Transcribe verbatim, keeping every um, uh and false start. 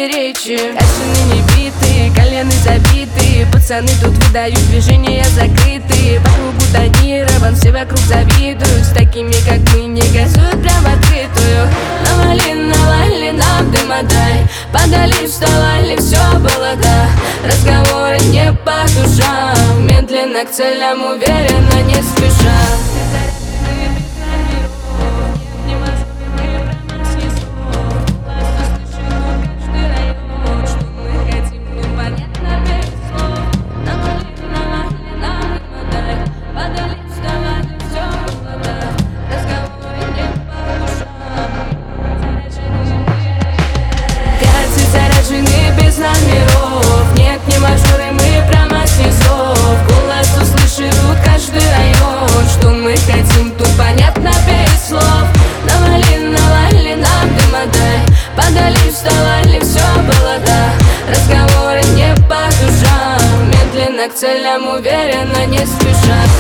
речи. Качаны не биты, колены забиты. Пацаны тут выдают, движения закрыты. По кругу тонирован, все вокруг завидуют. С такими как мы не газуют прям в открытую. Навали, навали нам дыма дай. Подали, вставали, все было да. Разговоры не по душам. Медленно к целям, уверенно, не спеша. Без номеров, нет, не мажоры, мы прямо с низов. Голос услышит каждый район. Что мы хотим, тут понятно без слов. Навали, навали нам дыма дай. Подали, вставали, все было да. Разговоры не по душам. Медленно к целям, уверенно, не спеша.